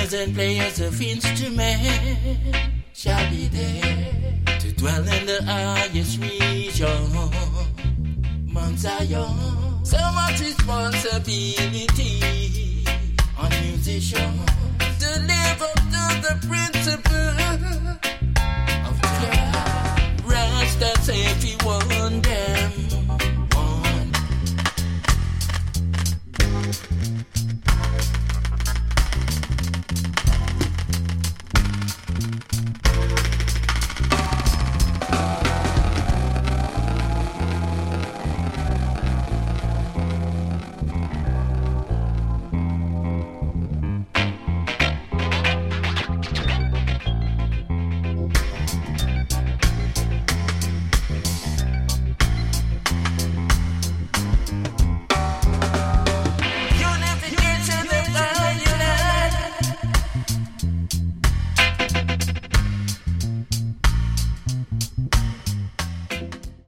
singers and players of instruments shall be there to dwell in the highest region, Mount Zion. So much responsibility on musicians to live up to the principle of God. Rasta say if he won't